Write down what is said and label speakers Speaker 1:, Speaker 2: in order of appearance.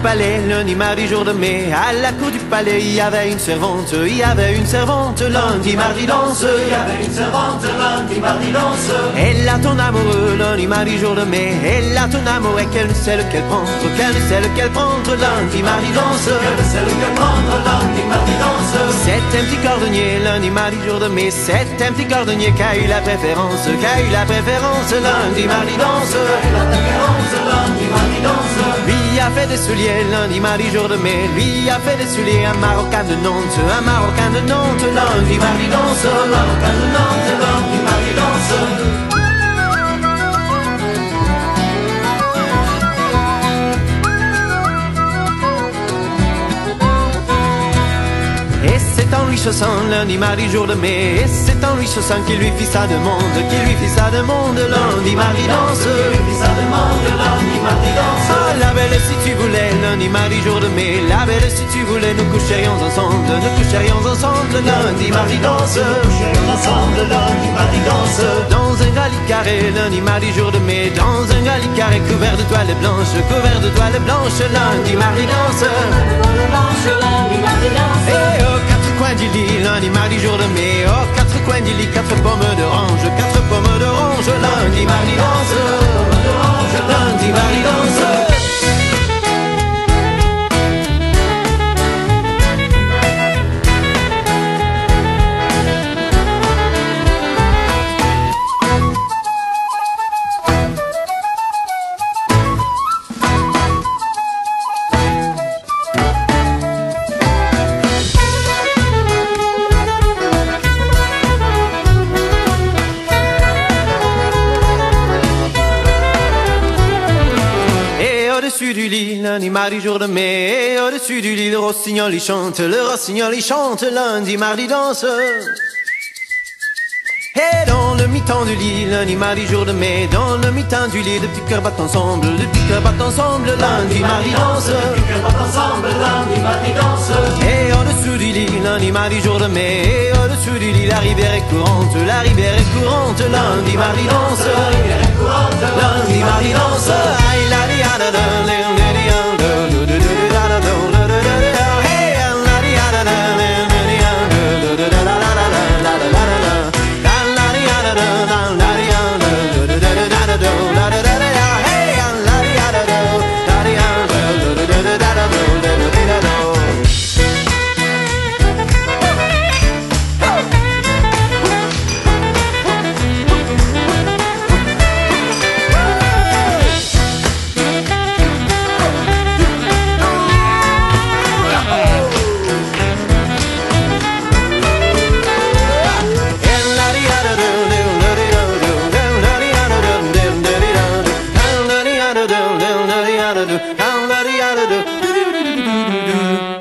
Speaker 1: palais, lundi, mardi, jour de mai. À la cour du palais, il y avait une servante, il y avait une servante, lundi, mardi, danse.
Speaker 2: Il y avait une servante, lundi, mardi, danse.
Speaker 1: Elle a ton amoureux, lundi, mardi, jour de mai. Elle a ton amour et qu'elle ne sait lequel prendre, qu'elle ne sait lequel prendre, lundi, mardi, danse.
Speaker 2: Qu'elle ne sait lequel prendre, lundi, mardi, danse.
Speaker 1: C'est un petit cordonnier, lundi, mardi, jour de mai. C'est un petit cordonnier qui a eu la préférence, qui a eu la préférence, lundi, mardi, danse.
Speaker 2: La préférence, lundi, mardi, danse.
Speaker 1: Lui a fait des souliers, lundi, mardi, jour de mai. Lui a fait des souliers, un Marocain de Nantes, un Marocain de Nantes, lundi, mardi, danse.
Speaker 2: Un Marocain de Nantes, lundi, mardi, danse.
Speaker 1: Et c'est en lui chaussant, lundi, mardi, jour de mai. Et c'est en lui chaussant qu'il lui fit sa demande, qu'il lui fit sa demande, lundi, mardi, danse.
Speaker 2: Ça demande, lundi, mardi, danse.
Speaker 1: Oh, la belle si tu voulais, lundi, mardi, jour de mai. La belle si tu voulais, nous coucherions ensemble, nous coucherions ensemble, lundi, mardi, danse.
Speaker 2: Coucherions ensemble, lundi, mardi, danse.
Speaker 1: Dans un galit carré, lundi, mardi, jour de mai. Dans un galit carré couvert de toiles blanches, couvert de toiles blanches, lundi, mardi, danse.
Speaker 2: Lundi, mardi, danse.
Speaker 1: Et aux quatre coins du lit, lundi, mardi, jour de mai. Aux quatre coins du lit, quatre pommes d'orange, quatre pommes d'orange, lundi, mardi, danse. Lundi, mardi, danse. Au-dessus du lit, lundi, mardi, jour de mai. Et au-dessus du lit, le rossignol il chante, le rossignol il chante, lundi, mardi, danse. Et dans le mi-temps du lit, lundi, mardi, jour de mai. Dans le mi-temps du lit, les petits cœurs battent ensemble, les petits cœurs battent ensemble, lundi, mardi, danse.
Speaker 2: Les cœurs battent ensemble, lundi, mardi, danse.
Speaker 1: Et au-dessous du lit, lundi, mardi, jour de mai. Et au-dessous du lit, la rivière est courante, la rivière est courante, lundi, mardi, danse.
Speaker 2: La rivière est courante,
Speaker 1: Lundi, mardi, danse. Aïe, la, di, ah, da, da, li, li, di, ah, da, da, da, da, da, da, da, da, da, da, da. Hey, ah, la, di, ah, da, da, li, li, di, ah, da, da, da, da, la, la, la, la, la, la, la, la, la. Da, la, di, ah, da, da, da, la, di, ah, da, da, da, da, da, da, da, la, da, da, da, da. Hey, ah, la, di, ah, da, da, la, di, ah, da, da, da, da, da, da, da, da, da, da, da. do, do, do, do, do, do, do, do, do, do, do, do, do, do, do, do.